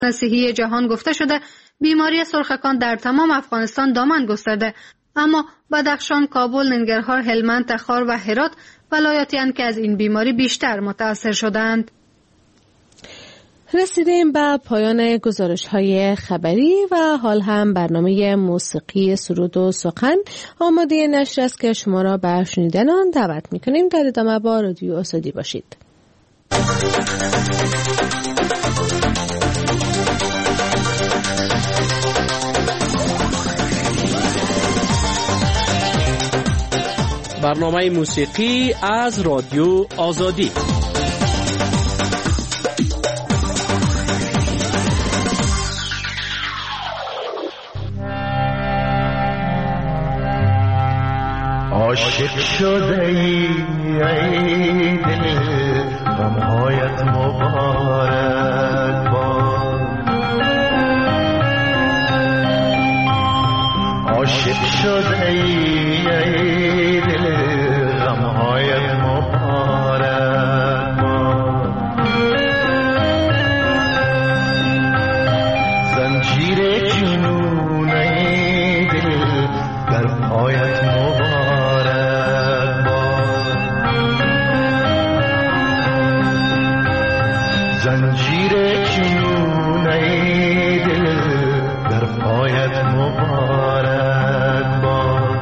صحی جهان گفته شده بیماری سرخکان در تمام افغانستان دامن گسترده، اما بدخشان، کابل، ننگرهار، هلمند، تخار و هرات ولایاتی هستند که از این بیماری بیشتر متاثر شدند. رسیدیم به پایان گزارش‌های خبری و حال هم برنامه موسیقی سرود و سخن آماده نشر است که شما را به شنیدن آن دعوت می‌کنیم. در ادامه با رادیو آزادی باشید. برنامه موسیقی از رادیو آزادی. عاشق شده ای دل غمهایت مبارک باد، عاشق شده ای دل غمهایت مبارک باد، زنجیر جنون ای دل در پایت مبارک، زنجیر جنون ای دل در پایت مبارک باد.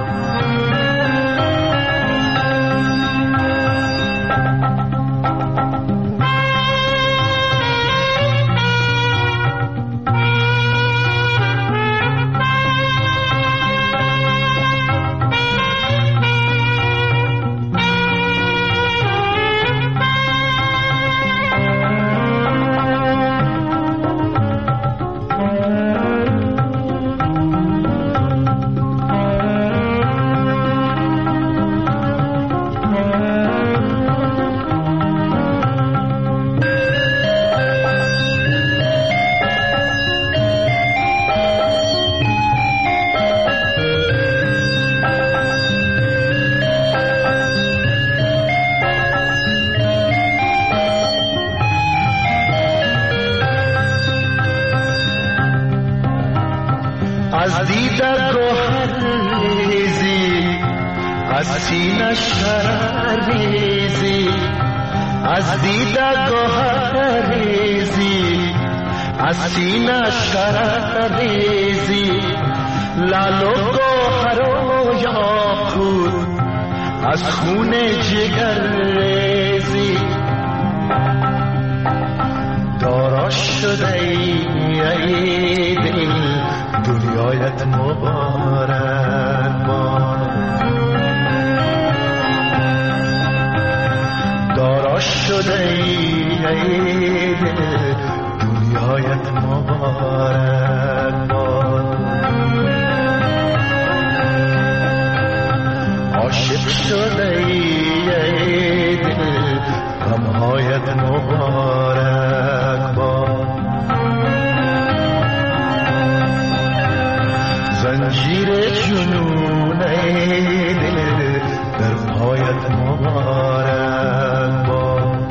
از دیده گوهر ریزی، از سینه شرر ریزی، از دیده گوهر ریزی، از سینه شرر ریزی، لعل و گوهر و یاقوت از خون جگر ریزی، دارا شده ای دل دنیایت مبارک باد، دارا شده ای دل دنیایت مبارک باد، عاشق شده ای دل غمهایت مبارک باد، زنجیر جنون ای دل در پایت مبارک باد.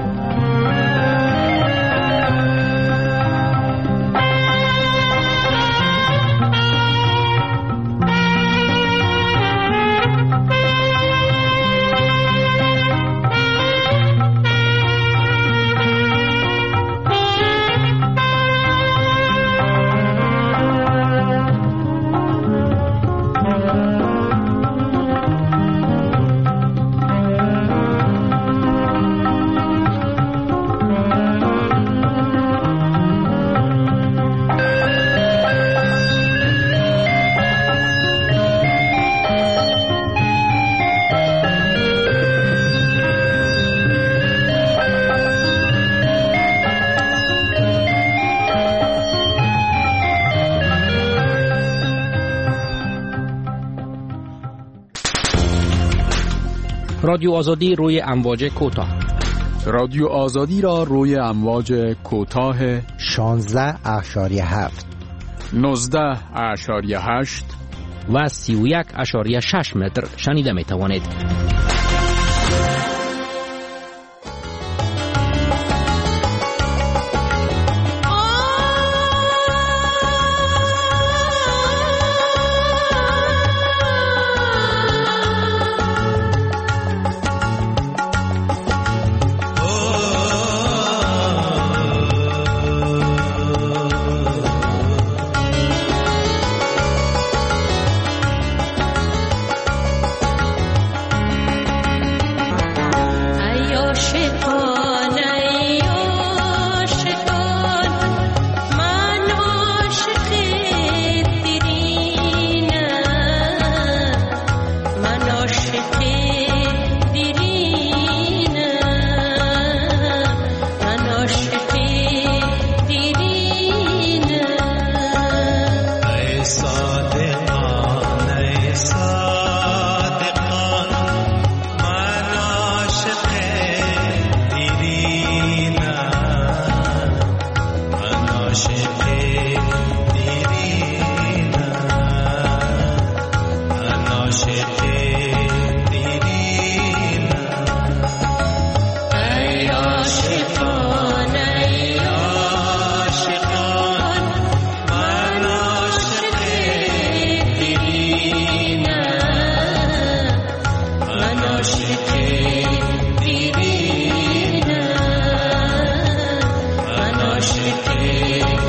رادیو آزادی روی امواج کوتاه. رادیو آزادی را روی امواج کوتاه 16.7 19.8 و 31.6 متر شنیده می توانید.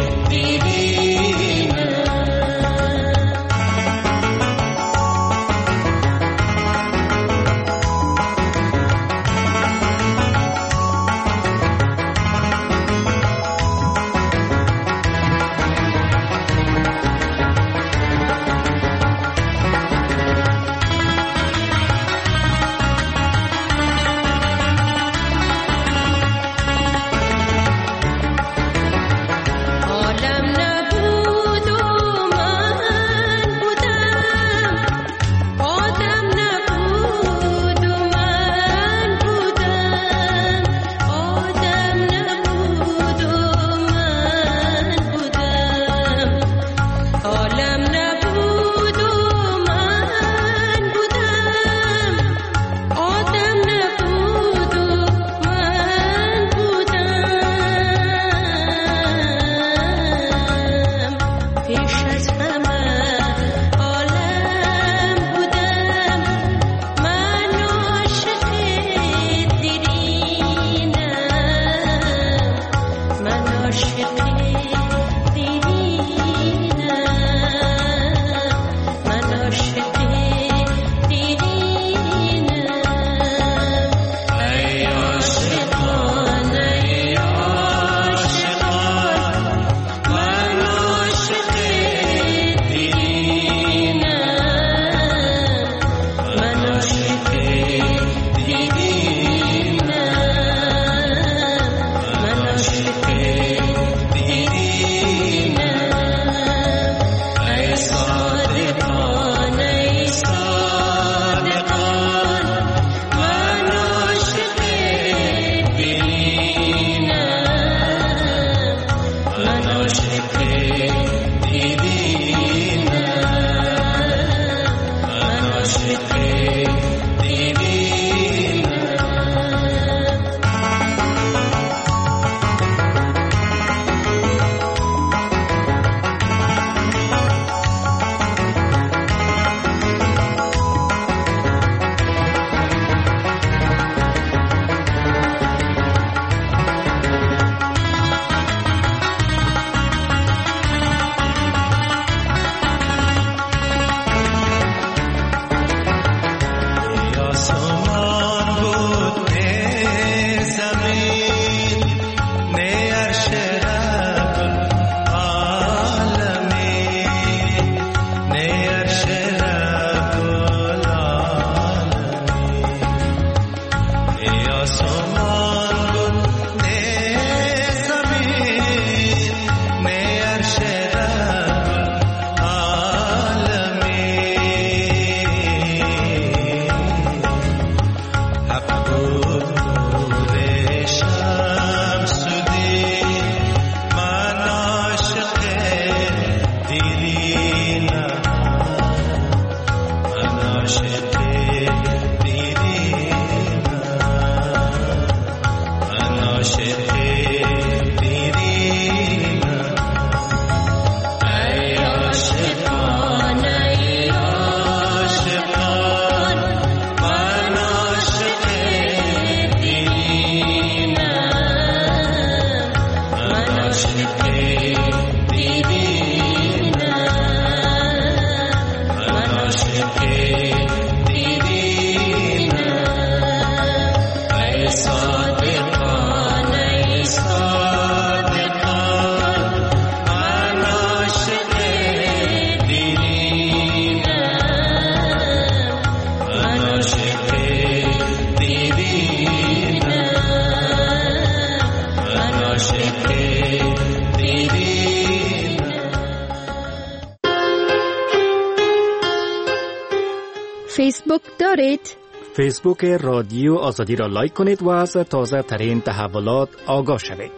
فیسبوک دارید؟ فیسبوک رادیو آزادی را لایک کنید و از تازه ترین تحولات آگاه شوید.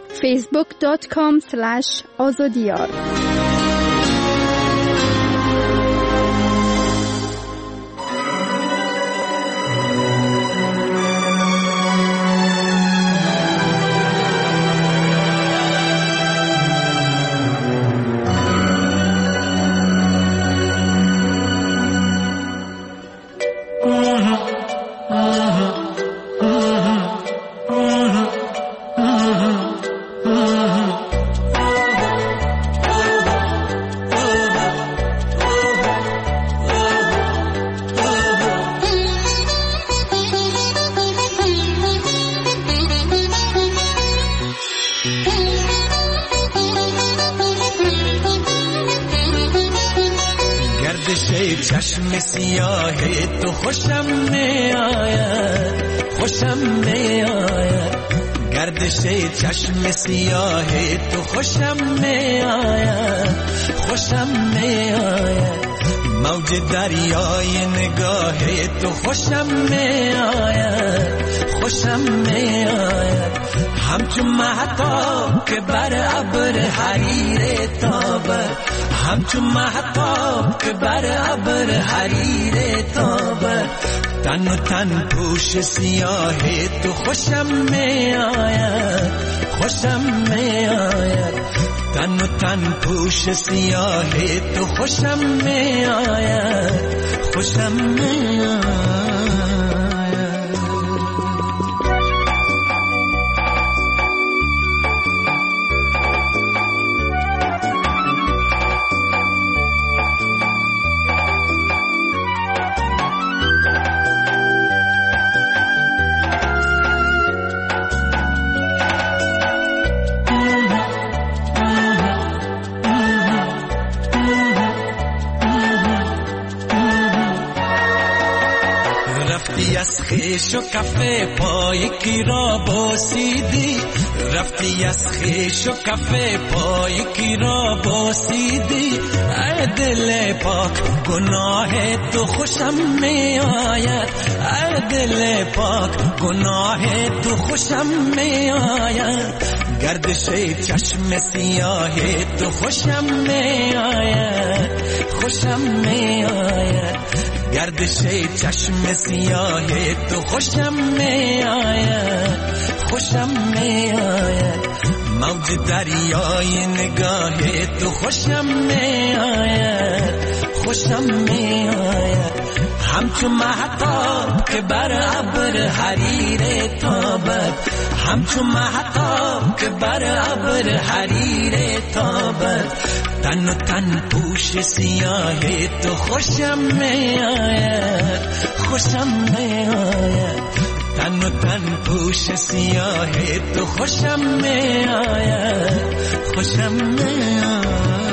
facebook.com/azadiyar چشم سیاه تو خوشم می آید، خوشم می آید. گردش چشم سیاه تو خوشم می آید، خوشم می آید. موج دریای نگاه تو خوشم می آید، خوشم می آید. همچون مهتاب که بر ابر حریر تابد، همچون مهتاب که بر ابر حریر تابد. تن و تن پوش سیاه تو خوشم می آید، خوشم می آید. تن و تن پوش سیاه تو خوشم می آید، خوشم می آید. از خیش و کفه پای کی را بوسیدی، رفتی از خیش و کفه پای کی را بوسیدی. ای دل پاک گناه تو خوشم می آید، ای دل پاک گناه تو خوشم می آید. گردش چشم سیاه تو خوشم می آید، خوشم می آید. گردش چشم سیاه تو خوشم می آید، خوشم می آید. موج دریای نگاه تو خوشم می آید، خوشم می آید. همچون مهتاب که بر ابر حریر تابد، همچون مهتاب که بر ابر حریر تابد. تن و تن پوش سیاه تو خوشم می آید، خوشم می آید. تن و تن پوش سیاه تو خوشم می آید، خوشم می آید.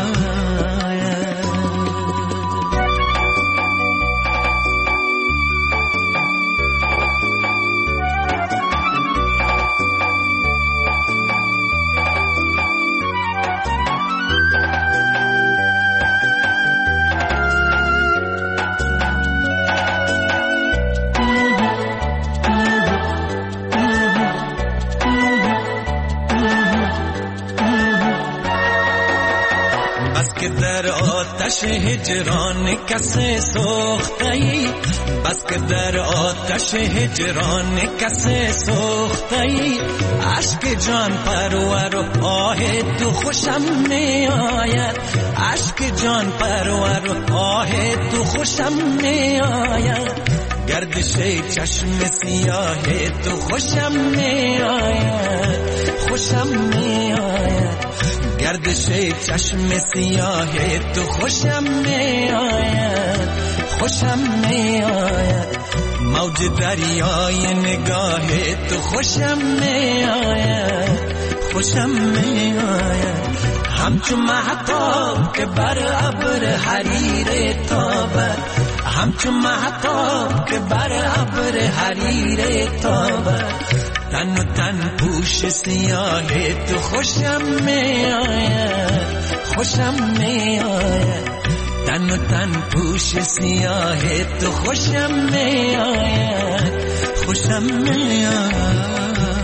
آتش هجران کسی سوخته‌ای، بس که در آتش هجران کسی سوخته‌ای. عشق جان پرور و آه تو خوشم می آید، عشق جان پرور و آه تو خوشم می آید. گردش چشم سیاه تو خوشم می آید، خوشم می آید. گردش چشم سیاه تو خوشم می آید، خوشم می آید. موج دریای نگاه تو خوشم می آید، خوشم می آید. همچون مهتاب که بر ابر حریر تابد، همچون مهتاب که بر ابر حریر تابد. تن و تن پوش سیاه تو خوشم می آید، خوشم می آید. تن و تن پوش سیاه تو خوشم می آید، خوشم می آید.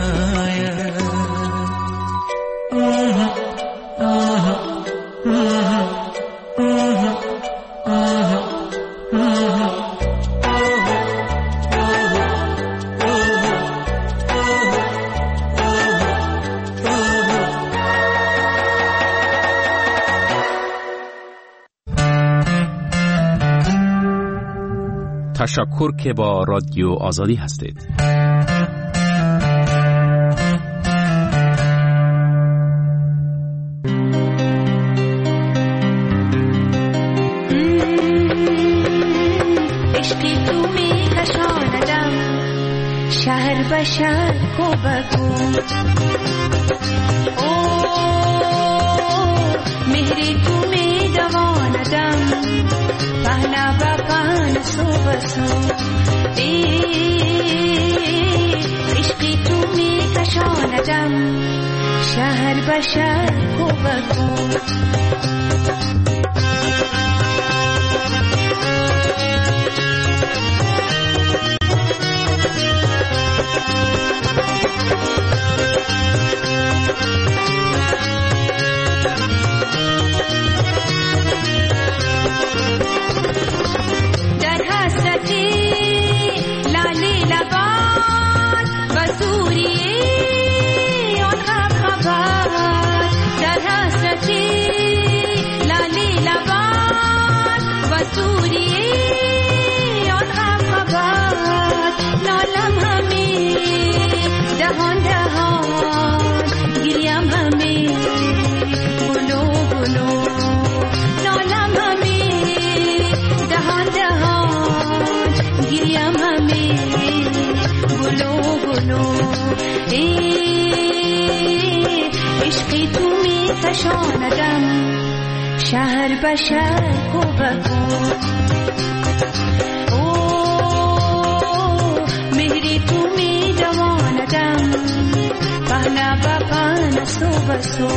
تشکر که با رادیو آزادی هستید. عشقی تو می کشاندم شهر به شهر کو بگو، مهری تو می دواندم پهنا با پهن سو بسو عشقی تو می کشاندم شهر به شهر کو بکو عشقی تو می کشاندم شهر به شهر کو بکو مهری تو می دواندم پهنا با پهن سو بسو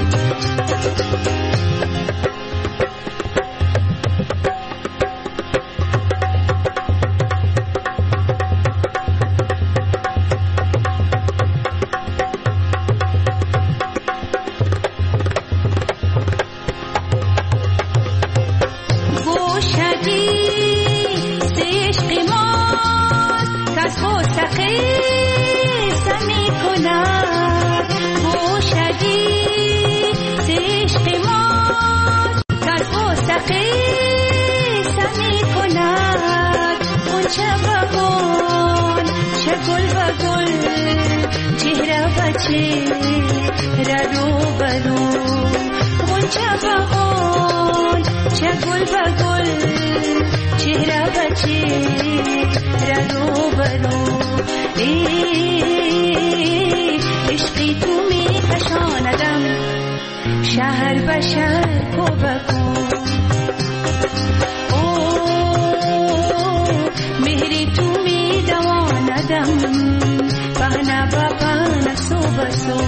عشقی تو می کشاندم شهر به شهر کو بکو مهری تو می دواندم پهنا با پهن سو بسو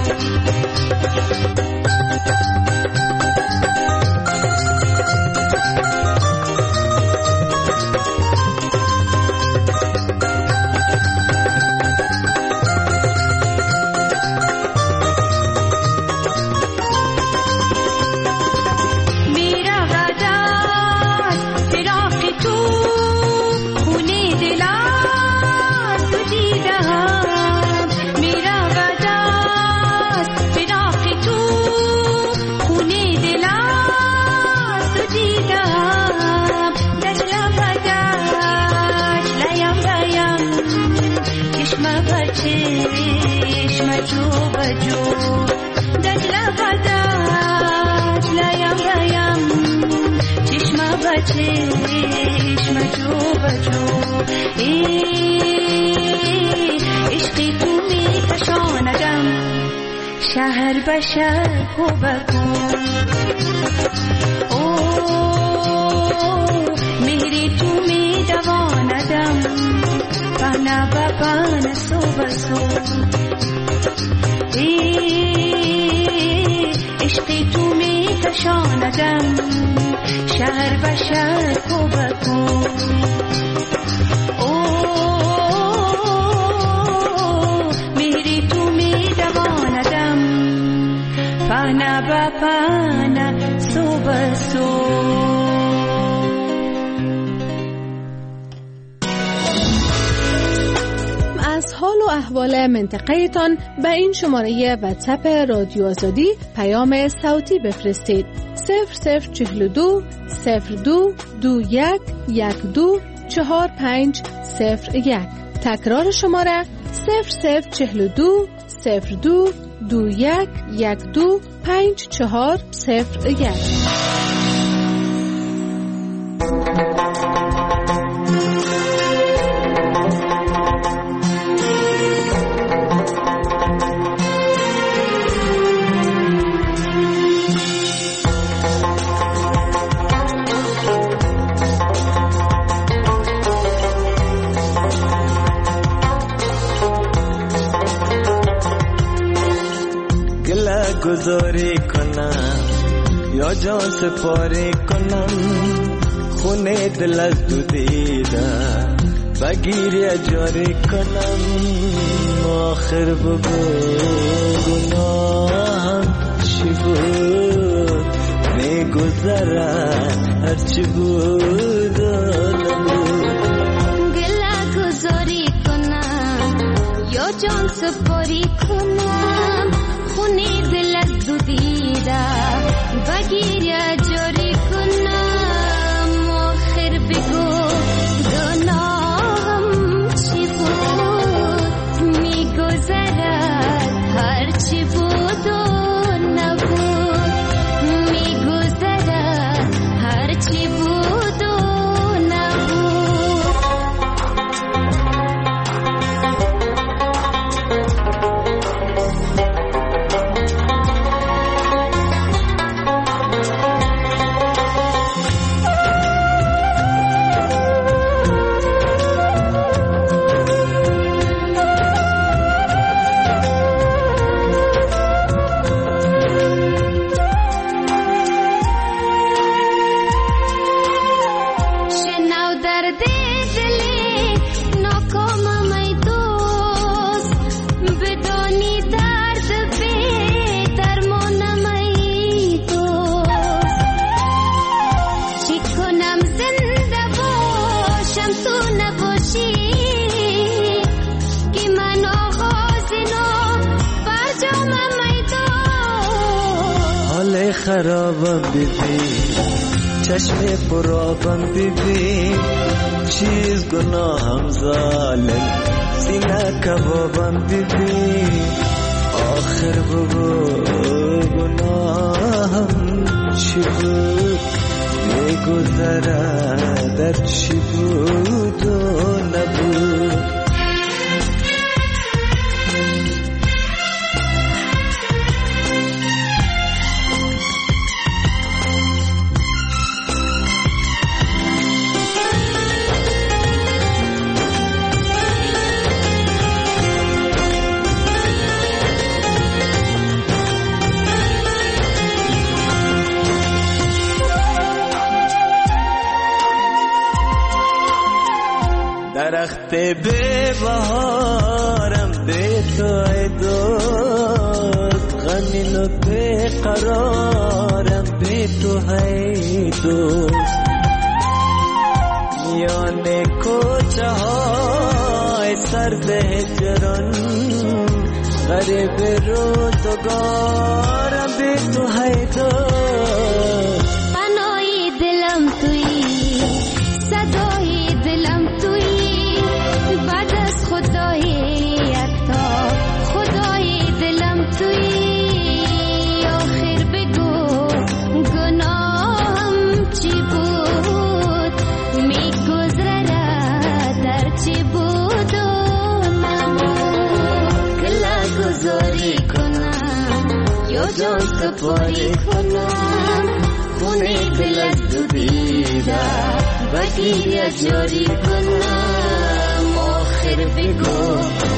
عشقی تو می کشاندم شهر به شهر کو بکو مهری تو می دواندم پهنا با پهن سو بسو عشقی تو می کشاندم شهر به شهر کو بکو مهری تو می دواندم پهنا با پهن سو بسو از حال و احوال منطقه تان به این شماره واتساپ رادیو آزادی پیام صوتی بفرستید 0042 02 21 12 4501. تکرار شماره 0042 02 21 12 5401. جان سپاری کنم خونه دل از تو دیدم بگیری اجاری کنم آخر بگو گناهم چی بود میگذرد هرچی بود و نبود گله گذاری کنم یا جان سپاری کنم خونه دل از تو دیدم بگیری اجاری کنم آخر بگو گناهم چی بود میگذرد هرچی بود و نبود میگذرد هرچی بود و نبود خرابم ببین چشم پرابم ببین چیز گناهم ظالم سینه کبابم ببین آخر بگو گناهم چی بود میگذرد در چی بود و نبود درخت به بهارم به تو ای دوست غمین و به قرارم به تو ای دوست میان کوچه های سرد هجران غریب روزگارم به تو ای دوست پناهی دلم تویی صدای دلم تویی بعد از خدای یکتا خدای دلم تویی آخر بگو گناهم چی بود میگذرد در چی بود و نبود گله گذاری کنم یا جان سپاری کنم خونه دل از تو دیدم بگیری اجاری کنم آخر بگو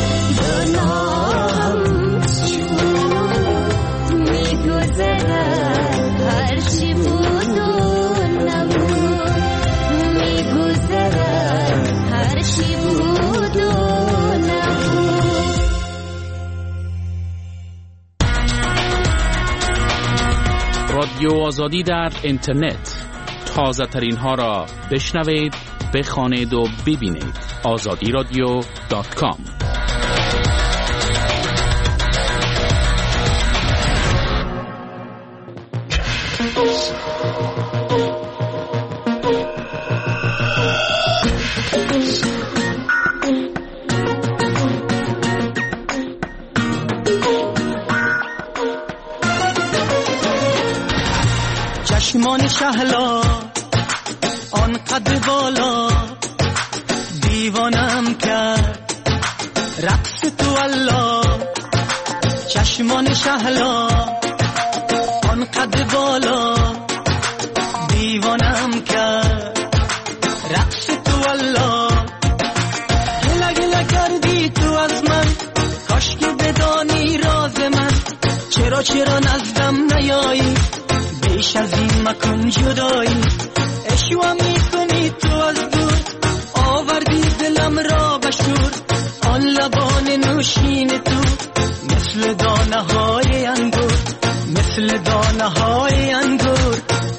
گناهم چی بود میگذرد هرچی بود و نبود میگذرد هرچی بود و نبود رادیو آزادی در اینترنت تازه ترین ها را بشنوید، بخوانید و ببینید. azadiradio.com چشمان شهلا آن قد بالا دیوانم کرد رقص تو الله چشمان شهلا آن قد بالا دیوانم کرد رقص تو الله گله گله کردی تو از من کاش که بدانی راز من چرا نزدم نیایی بیش از این مکن جدایی اشوا میکنی تو از دور آوردی دلم را بشور آن لبان نوشین تو مثل دانه های انگور مثل دانه های انگور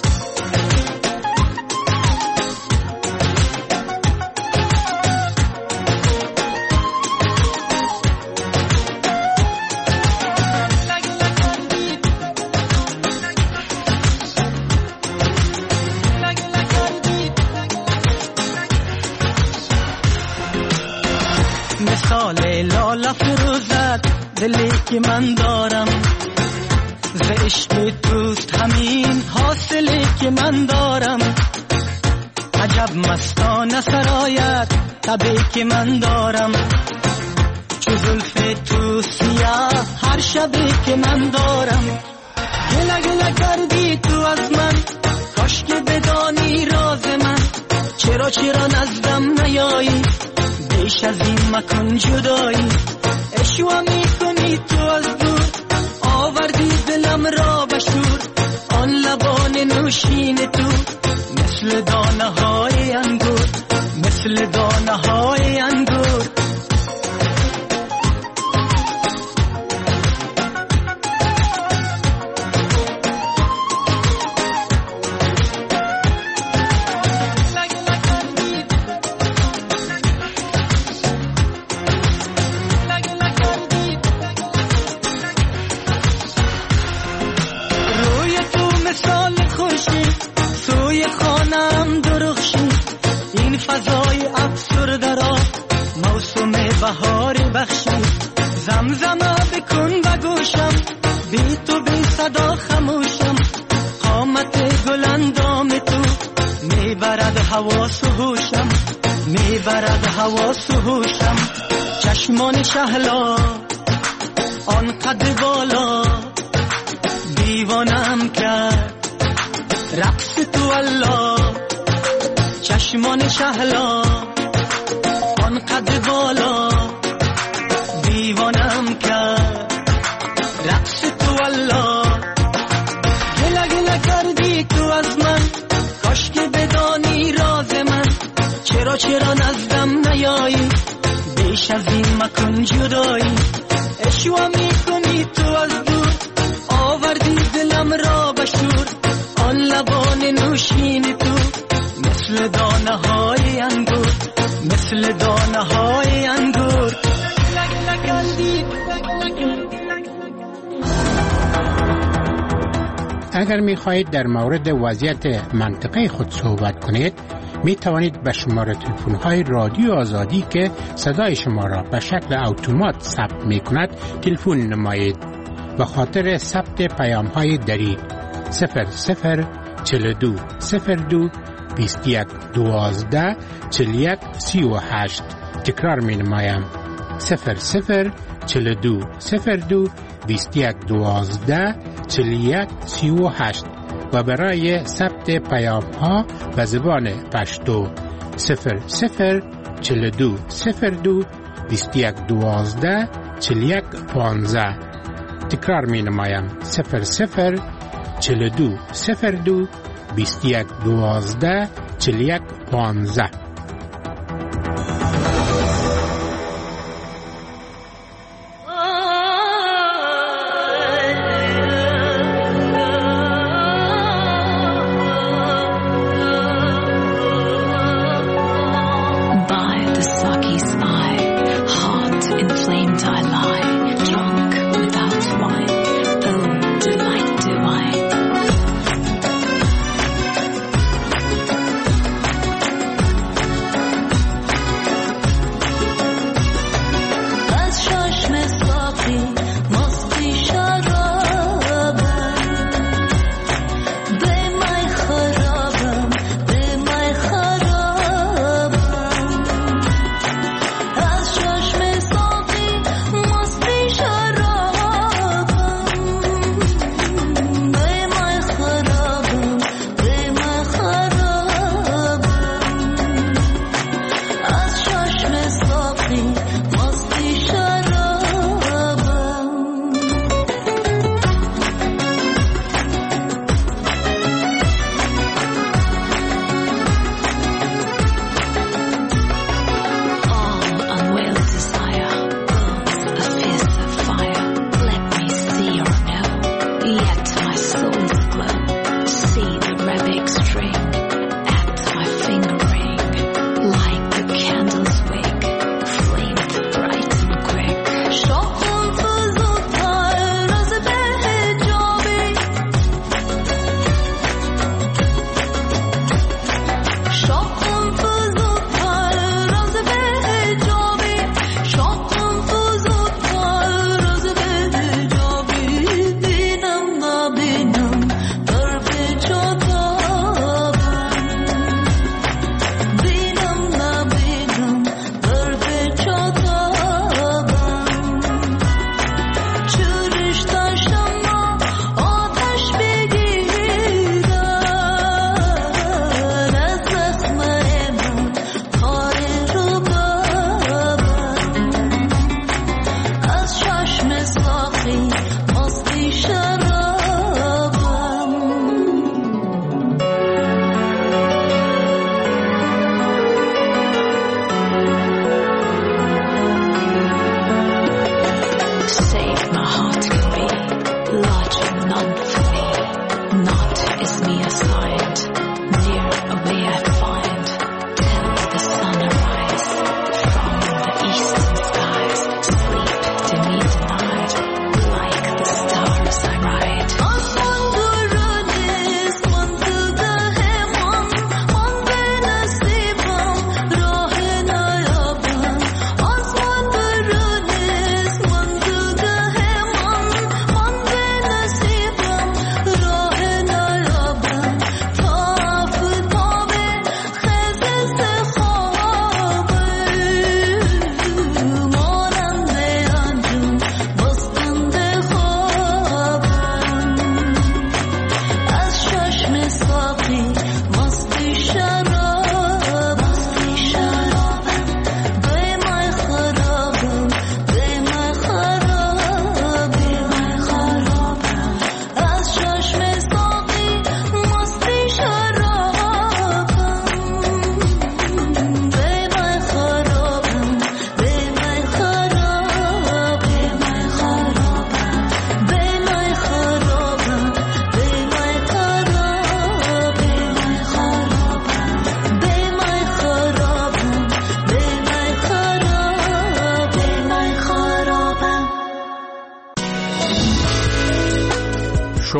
مثال لاله فروزد دلی که من دارم ز عشق توست همین حاصلی که من دارم عجب مستانه سرایت تبی که من دارم چو زلف تو سیاه هر شبی که من دارم گله گله کردی تو از من کاش که بدانی راز من چرا نزدم نیایی بیش از این مکن جدایی اشوا میکنی تو از دور آوردی دلم را بشور آن لبان نوشین تو مثل دانه های انگور مثل دانه های انگور فضای افسرده را موسم بهاری بخشی زمزمه بکن بگوشم بی تو بی صدا خموشم قامت گل اندام تو میبرد حواس و هوشم میبرد حواس و هوشم چشمان شهلا آن قد بالا دیوانم کرد رقص تو الله چشمان شهلا آن قد بالا دیوانم کرد رقص تو الله گله گله کردی تو از من کاش که بدانی راز من چرا نزدم نیایی بیش از این مکن جدایی اشوا میکنی تو از دور آوردی دلم را بشور آن لبان نوشین تو مثل دانه های انگور مثل دانه های انگور اگر می خواهید در مورد وضعیت منطقه خود صحبت کنید می توانید به شماره تلفن های رادیو آزادی که صدای شما را به شکل اتومات ثبت می کند تلفن نمایید. به خاطر ثبت پیام های دریغ 004202 21 12 41 38 تکرار می نمایم 004202 21 12 41 38 و برای ثبت پیام ها به زبان پشتو 004202 21 12 41 15 تکرار می نمایم 004202 21 12 41 15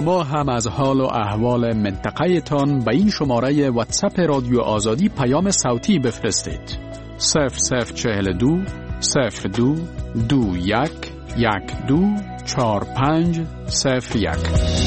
شما هم از حال و احوال منطقه تان به این شماره واتساپ رادیو آزادی پیام صوتی بفرستید. 0042 02 21 12 45 01.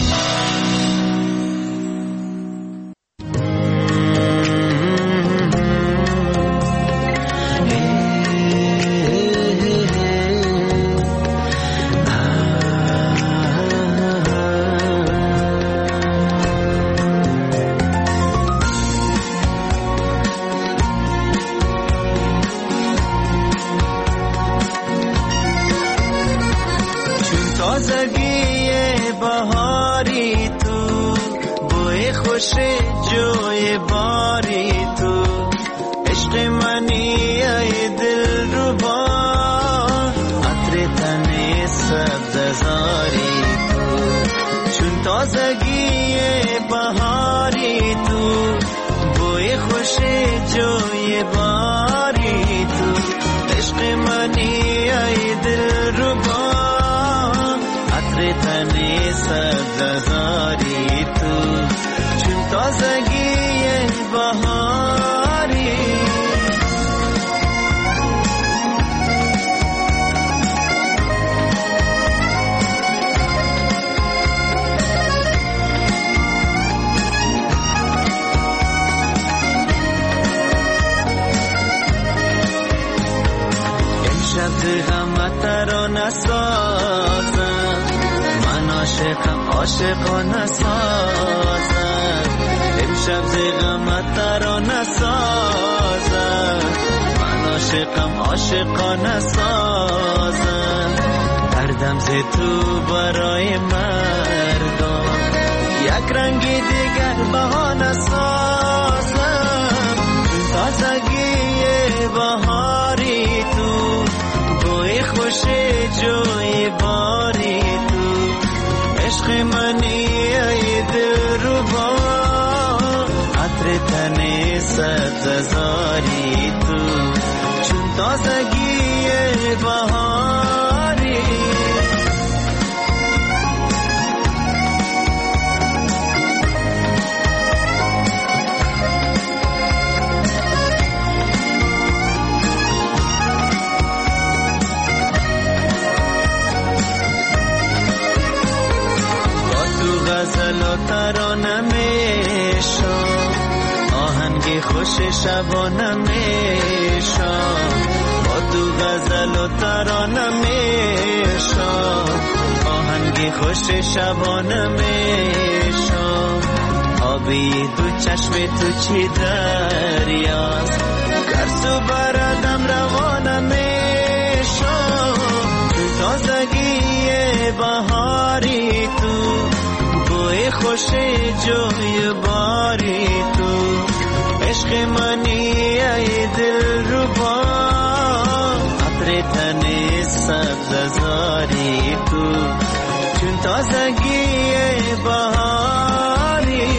عاشقانه سازم امشب زغمت ترانه سازم من عاشقانه سازم دردم ز تو برای مردم یک رنگی دیگر بهانه سازم تازگی بهاری تو بوی خوش جوی باری عشق منی ای دلربا عطر تن سبززاری تو چون تازگی بهاری غزل و ترانه میشم آهنگ خوش شبانه میشم با تو غزل و ترانه میشم آهنگ خوش شبانه میشم آبی دو چشم تو چی دریاست گرسو بردم روانه میشم تازگی بهاری تو بوی خوش جوی باری تو عشق منی ای دلربا عطر تن سبززاری تو چون تازگی بهاری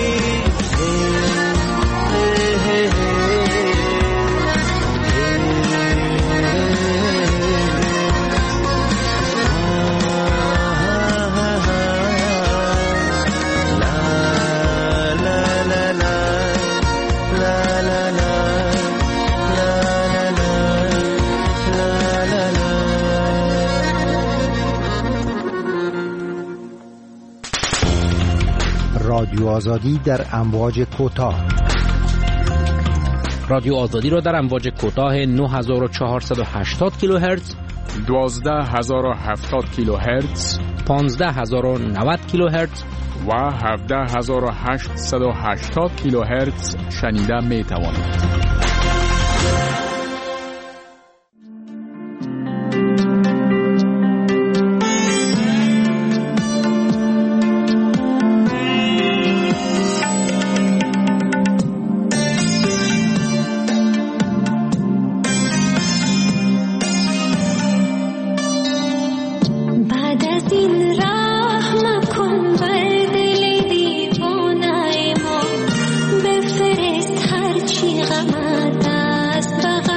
رادیو آزادی در امواج کوتاه. رادیو آزادی را در امواج کوتاه 9480 کیلوهرتز، 12070 کیلوهرتز، 15090 کیلوهرتز و 17880 کیلوهرتز شنیده می توانید. بفرست هرچی غمت است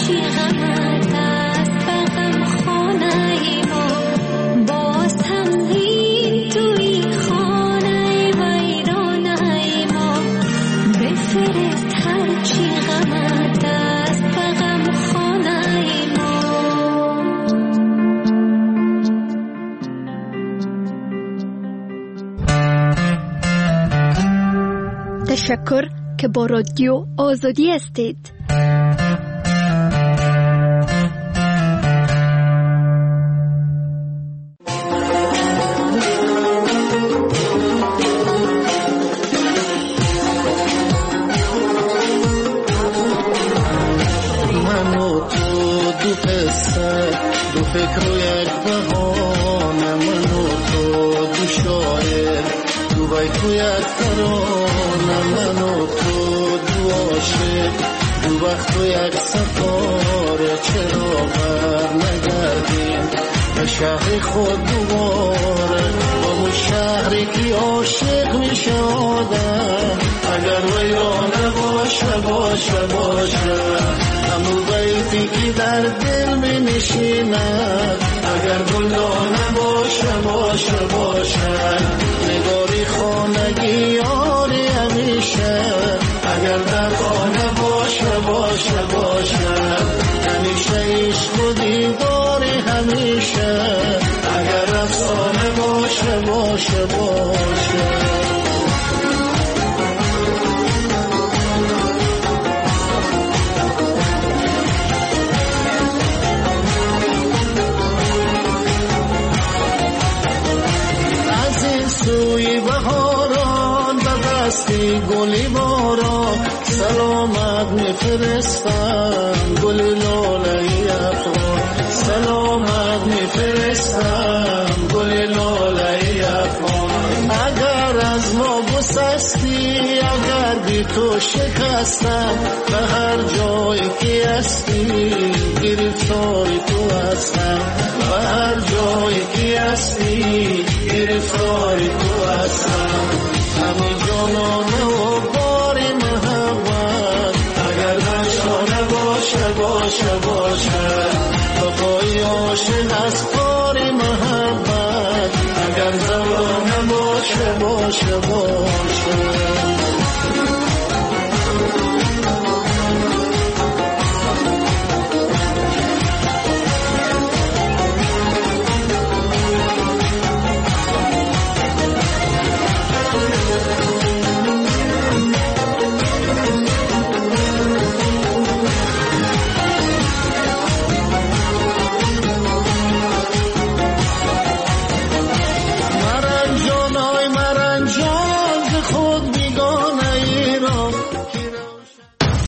هرچی غمت است به غم خانه ما باز تمهید توی خانه ویرانه ما بفرست هرچی غمت است به غم خانه ما. تشکر که با رادیو آزادی هستید. من و تو دو قصه دو فکر و یک بهانه، من و تو دو شاعر دو بیت و یک ترانه، من و تو دو عاشق دو وقت و یک ستاره. چرا بر نگردیم به شهر خود دوباره، با اون شهری که عاشق می شدم اگر ویرانه باشه همون بیتی که در دل می نشیند اگر گلدانه باشه نگاری خانگی یاری همیشه اگر در خانه باشه همیشه عشق و دیداری همیشه اگر افسانه باشه سوی بهاران به دستی گلی باران سلامت میفرستم گل لاله افغان، سلامت میفرستم گل لاله افغان. اگر از ما گسستی اگر بی تو شکستم به هر جایی که هستی گرفتاری تو هستم، به هر جایی که هستی گرفتاری